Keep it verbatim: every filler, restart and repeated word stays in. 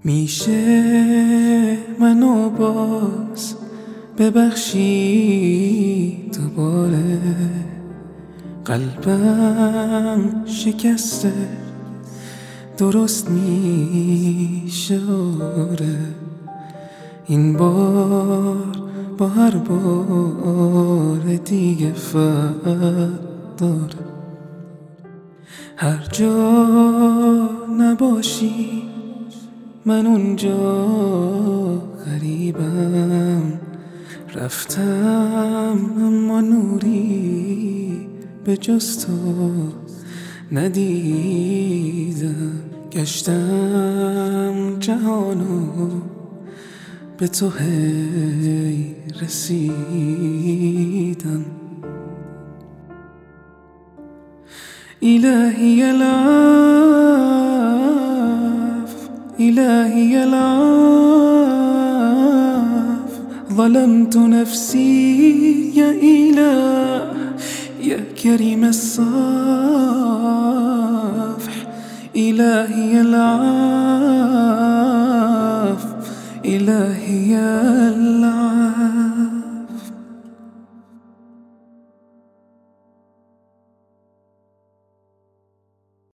میشه منو باز ببخشی دوباره، قلبم شکسته درست میشه آره. این بار با هر بار دیگه فرق داره. هر جا نباشی من اونجا غریبم، رفتم اما نوری به جز تو ندیدم. گشتم جهانو به تو هی رسیدم. إلهي العفو إلهي العفو، ظلمت نفسي يا إله يا كريم الصفح. إلهي العفو